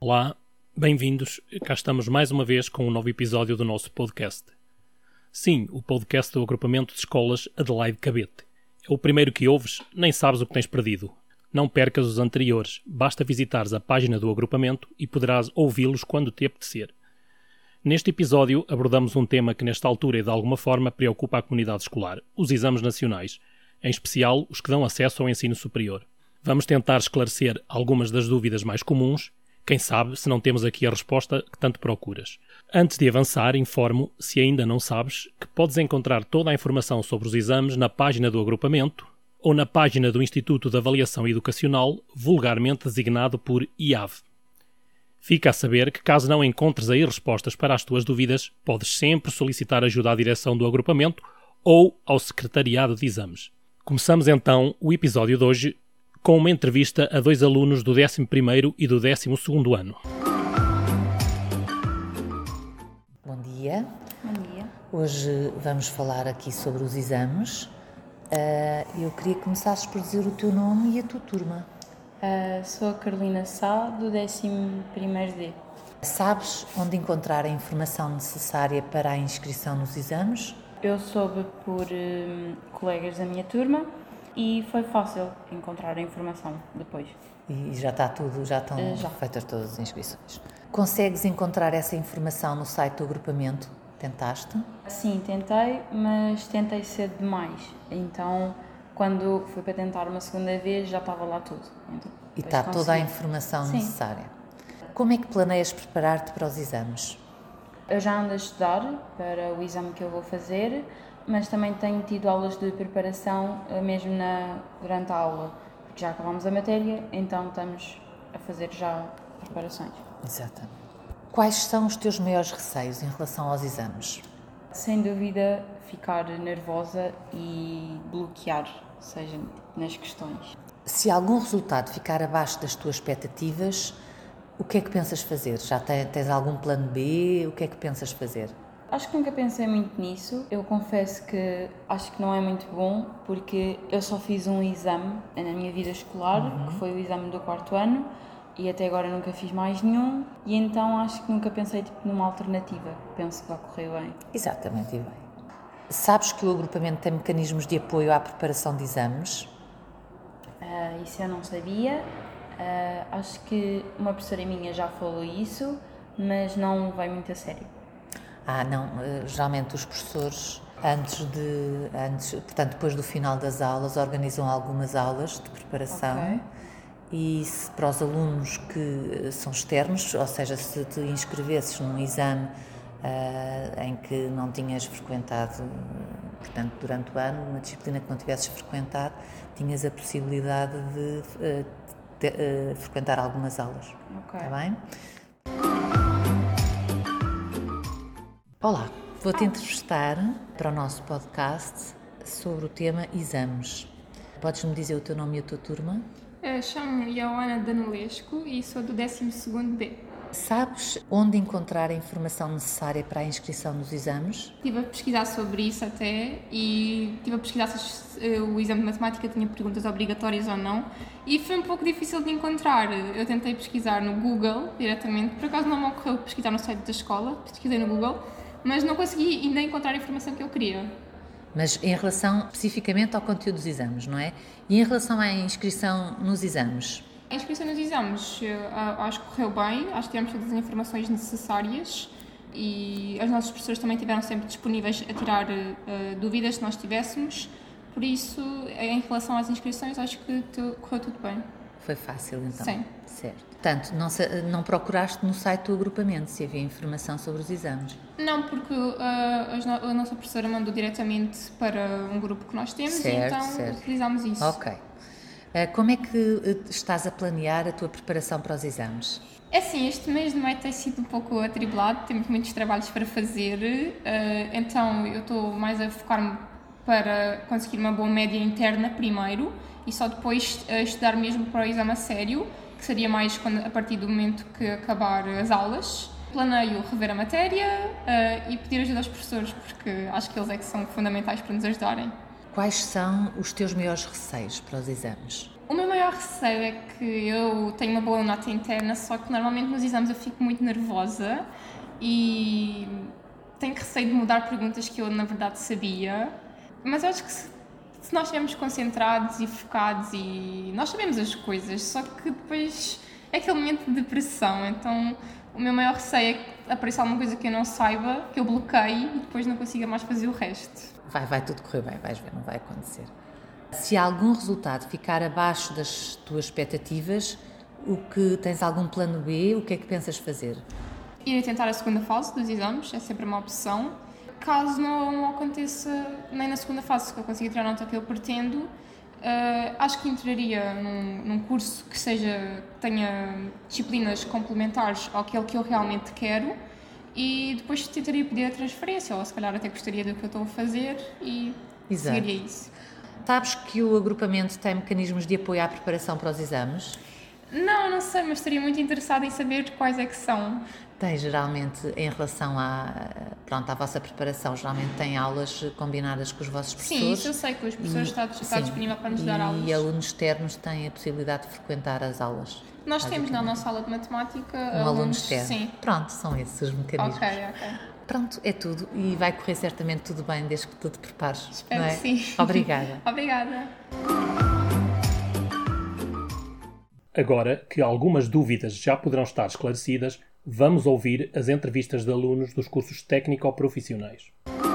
Olá, bem-vindos. Cá estamos mais uma vez com um novo episódio do nosso podcast. Sim, o podcast do agrupamento de escolas Adelaide Cabete. É o primeiro que ouves, nem sabes o que tens perdido. Não percas os anteriores, basta visitares a página do agrupamento e poderás ouvi-los quando te apetecer. Neste episódio abordamos um tema que nesta altura e de alguma forma preocupa a comunidade escolar, os exames nacionais, em especial os que dão acesso ao ensino superior. Vamos tentar esclarecer algumas das dúvidas mais comuns. Quem sabe se não temos aqui a resposta que tanto procuras. Antes de avançar, informo, se ainda não sabes, que podes encontrar toda a informação sobre os exames na página do agrupamento ou na página do Instituto de Avaliação Educacional, vulgarmente designado por IAV. Fica a saber que caso não encontres aí respostas para as tuas dúvidas, podes sempre solicitar ajuda à direção do agrupamento ou ao Secretariado de Exames. Começamos então o episódio de hoje com uma entrevista a dois alunos do 11º e do 12º ano. Bom dia. Bom dia. Hoje vamos falar aqui sobre os exames. Eu queria que começasses por dizer o teu nome e a tua turma. Sou a Carolina Sá, do 11º D. Sabes onde encontrar a informação necessária para a inscrição nos exames? Eu soube por colegas da minha turma e foi fácil encontrar a informação depois. E já está tudo, já estão feitas todas as inscrições. Consegues encontrar essa informação no site do agrupamento? Tentaste? Sim, tentei, mas tentei cedo demais. Então, quando fui para tentar uma segunda vez, já estava lá tudo. Então, e está toda a informação necessária. Como é que planeias preparar-te para os exames? Eu já ando a estudar para o exame que eu vou fazer, mas também tenho tido aulas de preparação mesmo durante a aula, porque já acabamos a matéria, então estamos a fazer já preparações. Exatamente. Quais são os teus maiores receios em relação aos exames? Sem dúvida, ficar nervosa e bloquear, seja nas questões. Se algum resultado ficar abaixo das tuas expectativas, o que é que pensas fazer? Já tens algum plano B? O que é que pensas fazer? Acho que nunca pensei muito nisso. Eu confesso que acho que não é muito bom, porque eu só fiz um exame na minha vida escolar, que foi o exame do 4º ano, e até agora nunca fiz mais nenhum, e então acho que nunca pensei numa alternativa. Penso que vai correr bem. Exatamente, e bem. Sabes que o agrupamento tem mecanismos de apoio à preparação de exames? Isso eu não sabia. Acho que uma professora minha já falou isso, mas não vai muito a sério. Não, geralmente os professores, portanto, depois do final das aulas, organizam algumas aulas de preparação. Okay. E se para os alunos que são externos, ou seja, se te inscrevesses num exame em que não tinhas frequentado, portanto, durante o ano, uma disciplina que não tivesses frequentado, tinhas a possibilidade de frequentar algumas aulas. Ok. Está bem? Olá, vou-te entrevistar para o nosso podcast sobre o tema exames. Podes-me dizer o teu nome e a tua turma? Chamo-me Ioana Danilescu e sou do 12º B. Sabes onde encontrar a informação necessária para a inscrição nos exames? Estive a pesquisar sobre isso até e estive a pesquisar se o exame de matemática tinha perguntas obrigatórias ou não, e foi um pouco difícil de encontrar. Eu tentei pesquisar no Google diretamente, por acaso não me ocorreu pesquisar no site da escola, pesquisei no Google, mas não consegui ainda encontrar a informação que eu queria. Mas em relação especificamente ao conteúdo dos exames, não é? E em relação à inscrição nos exames? A inscrição nos exames acho que correu bem, acho que tivemos todas as informações necessárias e os nossos professores também estiveram sempre disponíveis a tirar dúvidas se nós tivéssemos, por isso, em relação às inscrições, acho que correu tudo bem. Foi fácil então? Sim. Certo. Portanto, não procuraste no site do agrupamento se havia informação sobre os exames? Não, porque a nossa professora mandou diretamente para um grupo que nós temos, certo, e então certo. utilizámos isso. Ok. Como é que estás a planear a tua preparação para os exames? É assim, este mês de maio tem sido um pouco atribulado, temos muitos trabalhos para fazer, então eu estou mais a focar-me para conseguir uma boa média interna primeiro e só depois estudar mesmo para o exame a sério, que seria mais a partir do momento que acabar as aulas. Planeio rever a matéria e pedir ajuda aos professores, porque acho que eles é que são fundamentais para nos ajudarem. Quais são os teus maiores receios para os exames? O meu maior maior receio é que eu tenho uma boa nota interna, só que normalmente nos exames eu fico muito nervosa e tenho receio de mudar perguntas que eu na verdade sabia, mas eu acho que se nós estivermos concentrados e focados e nós sabemos as coisas, só que depois é aquele momento de depressão, então o meu maior receio é que apareça alguma coisa que eu não saiba, que eu bloqueie e depois não consiga mais fazer o resto. Vai tudo correr bem, vais ver, não vai acontecer. Se algum resultado ficar abaixo das tuas expectativas, tens algum plano B, o que é que pensas fazer? Ir tentar a segunda fase dos exames, é sempre uma opção. Caso não aconteça nem na segunda fase, que eu consiga tirar a nota que eu pretendo, acho que entraria num curso que tenha disciplinas complementares àquele que eu realmente quero e depois tentaria pedir a transferência, ou se calhar até gostaria do que eu estou a fazer e seguiria isso. Sabes que o agrupamento tem mecanismos de apoio à preparação para os exames? Não sei, mas estaria muito interessada em saber quais é que são. Tem geralmente, em relação à vossa preparação, geralmente tem aulas combinadas com os vossos professores. Sim, isso eu sei que os professores está disponível para nos dar aulas. E alunos externos têm a possibilidade de frequentar as aulas. Nós temos na nossa aula de matemática um aluno externo. Sim. Pronto, são esses os mecanismos. Ok. Pronto, é tudo. E vai correr certamente tudo bem desde que tu te prepares. Espero não é? que sim. Obrigada. Obrigada. Agora que algumas dúvidas já poderão estar esclarecidas, vamos ouvir as entrevistas de alunos dos cursos técnico-profissionais.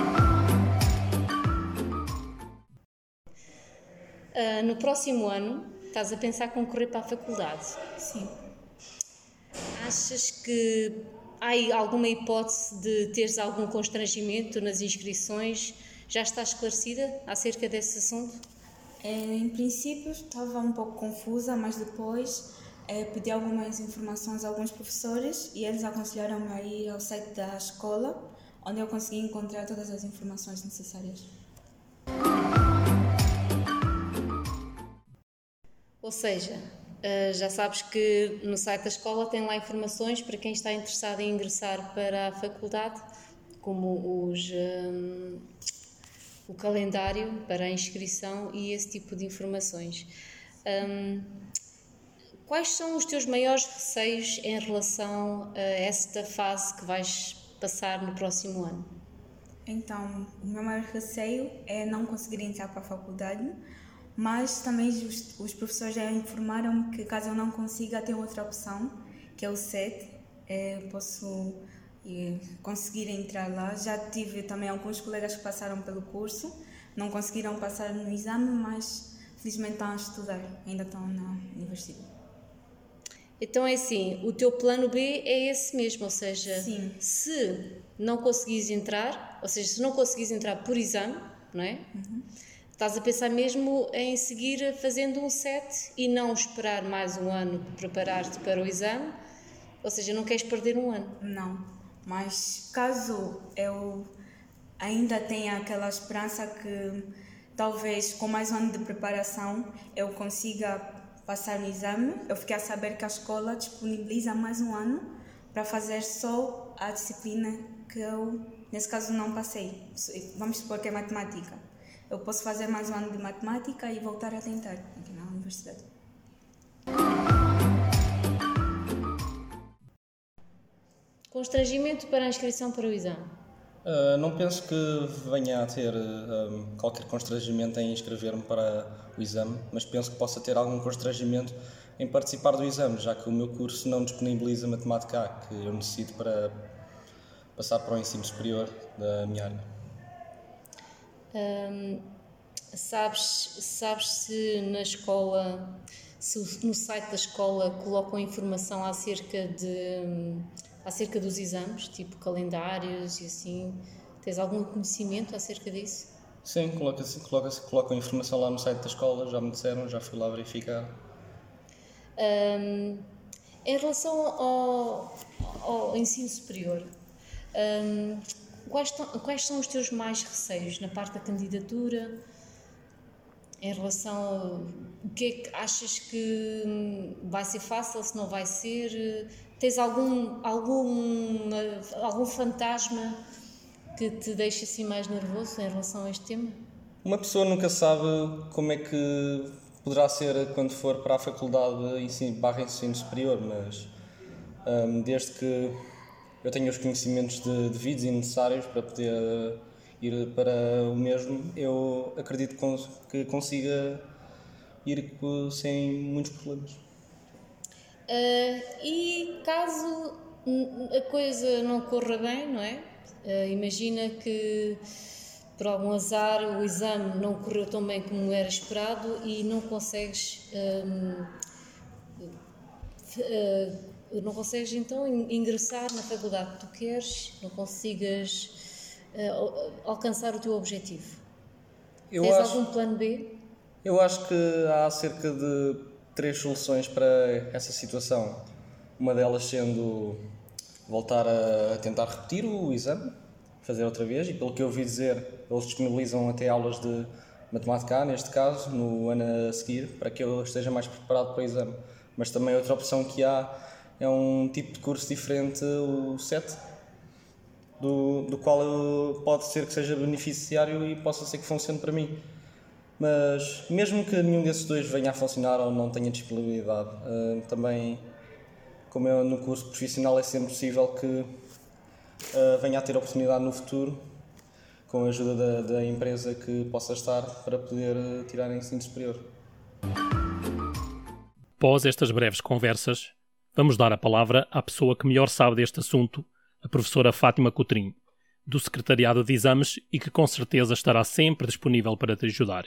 No próximo ano, estás a pensar concorrer para a faculdade? Sim. Achas que há alguma hipótese de teres algum constrangimento nas inscrições? Já estás esclarecida acerca desse assunto? Em princípio estava um pouco confusa, mas depois pedi algumas informações a alguns professores e eles aconselharam-me a ir ao site da escola, onde eu consegui encontrar todas as informações necessárias. Ou seja, já sabes que no site da escola tem lá informações para quem está interessado em ingressar para a faculdade, como o calendário para a inscrição e esse tipo de informações. Quais são os teus maiores receios em relação a esta fase que vais passar no próximo ano? Então, o meu maior receio é não conseguir entrar para a faculdade, mas também os professores já informaram-me que caso eu não consiga, tem outra opção, que é o SET, posso conseguir entrar lá. Já tive também alguns colegas que passaram pelo curso, não conseguiram passar no exame, mas felizmente estão a estudar, ainda estão na universidade. Então é assim, o teu plano B é esse mesmo, ou seja, sim, se não conseguires entrar, ou seja, se não conseguires entrar por exame, não é? Uhum. Estás a pensar mesmo em seguir fazendo um SET e não esperar mais um ano para preparar-te para o exame, ou seja, não queres perder um ano? Não, mas caso eu ainda tenha aquela esperança que talvez com mais um ano de preparação eu consiga passar no exame, eu fiquei a saber que a escola disponibiliza mais um ano para fazer só a disciplina que eu, nesse caso, não passei. Vamos supor que é matemática. Eu posso fazer mais um ano de matemática e voltar a tentar aqui na universidade. Constrangimento para a inscrição para o exame? Não penso que venha a ter qualquer constrangimento em inscrever-me para o exame, mas penso que possa ter algum constrangimento em participar do exame, já que o meu curso não disponibiliza matemática A, que eu necessito para passar para o ensino superior da minha área. Sabes se na escola, se no site da escola colocam informação acerca dos exames, tipo calendários e assim? Tens algum conhecimento acerca disso? Sim, colocam informação lá no site da escola, já me disseram, já fui lá verificar. Em relação ao ensino superior, quais são os teus mais receios na parte da candidatura? Em relação o que é que achas que vai ser fácil, se não vai ser? Tens algum fantasma que te deixa assim mais nervoso em relação a este tema? Uma pessoa nunca sabe como é que poderá ser quando for para a faculdade de ensino superior, mas desde que eu tenha os conhecimentos devidos e necessários para poder ir para o mesmo, eu acredito que consiga ir sem muitos problemas. E caso a coisa não corra bem, não é? Imagina que por algum azar o exame não correu tão bem como era esperado e não consegues então ingressar na faculdade que tu queres, não consigas alcançar o teu objetivo. Tens algum plano B? Eu acho que há cerca de 3 soluções para essa situação. Uma delas sendo voltar a tentar repetir o exame, fazer outra vez, e pelo que eu ouvi dizer, eles disponibilizam até aulas de matemática A, neste caso, no ano a seguir, para que eu esteja mais preparado para o exame. Mas também outra opção que há é um tipo de curso diferente, o SET, do qual pode ser que seja beneficiário e possa ser que funcione para mim. Mas mesmo que nenhum desses dois venha a funcionar ou não tenha disponibilidade, também, como é no curso profissional, é sempre possível que venha a ter oportunidade no futuro, com a ajuda da empresa que possa estar, para poder tirar ensino superior. Após estas breves conversas, vamos dar a palavra à pessoa que melhor sabe deste assunto, a professora Fátima Coutrinho, do Secretariado de Exames, e que com certeza estará sempre disponível para te ajudar.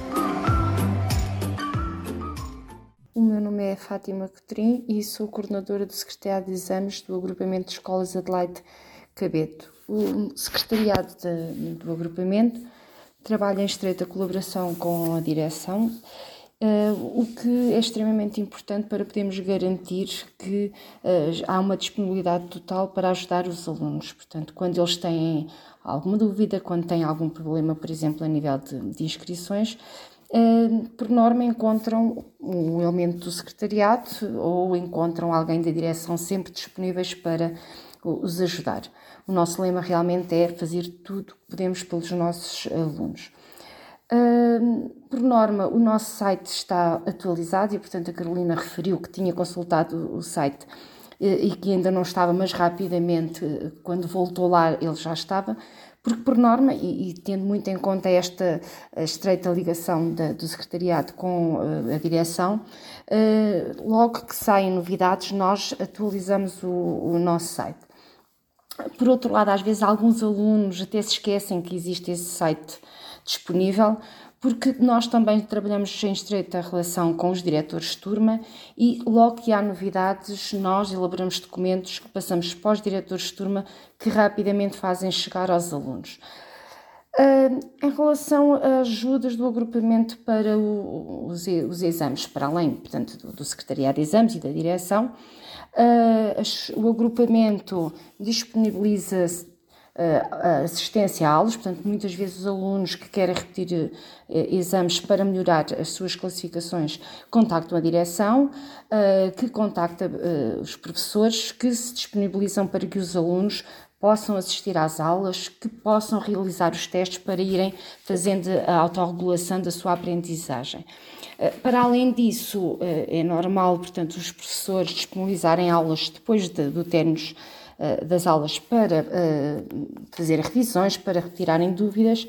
O meu nome é Fátima Coutrinho e sou coordenadora do Secretariado de Exames do Agrupamento de Escolas Adelaide Cabeto. O Secretariado do Agrupamento trabalha em estreita colaboração com a direção, o que é extremamente importante para podermos garantir que há uma disponibilidade total para ajudar os alunos. Portanto, quando eles têm alguma dúvida, quando têm algum problema, por exemplo, a nível de inscrições, por norma encontram um elemento do secretariado ou encontram alguém da direção sempre disponíveis para os ajudar. O nosso lema realmente é fazer tudo o que podemos pelos nossos alunos. Por norma, o nosso site está atualizado e, portanto, a Carolina referiu que tinha consultado o site e que ainda não estava, mas rapidamente, quando voltou lá, ele já estava, porque, por norma, e tendo muito em conta esta estreita ligação do secretariado com a direção, logo que saem novidades, nós atualizamos o nosso site. Por outro lado, às vezes alguns alunos até se esquecem que existe esse site disponível, porque nós também trabalhamos em estreita relação com os diretores de turma e logo que há novidades, nós elaboramos documentos que passamos para os diretores de turma, que rapidamente fazem chegar aos alunos. Em relação às ajudas do agrupamento para os exames, para além, portanto, do Secretariado de Exames e da direção, o agrupamento disponibiliza assistência a aulas, portanto, muitas vezes os alunos que querem repetir exames para melhorar as suas classificações contactam a direção, que contacta os professores, que se disponibilizam para que os alunos possam assistir às aulas, que possam realizar os testes para irem fazendo a autorregulação da sua aprendizagem. Para além disso, é normal, portanto, os professores disponibilizarem aulas depois do término das aulas para fazer revisões, para retirarem dúvidas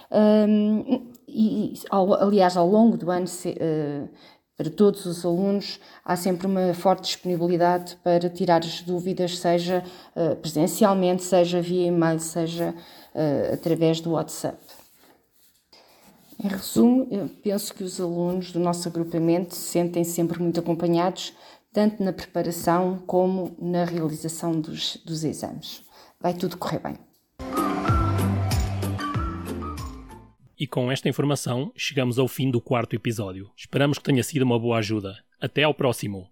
e, aliás, ao longo do ano, para todos os alunos, há sempre uma forte disponibilidade para tirar as dúvidas, seja presencialmente, seja via e-mail, seja através do WhatsApp. Em resumo, eu penso que os alunos do nosso agrupamento se sentem sempre muito acompanhados, tanto na preparação como na realização dos exames. Vai tudo correr bem. E com esta informação, chegamos ao fim do 4º episódio. Esperamos que tenha sido uma boa ajuda. Até ao próximo!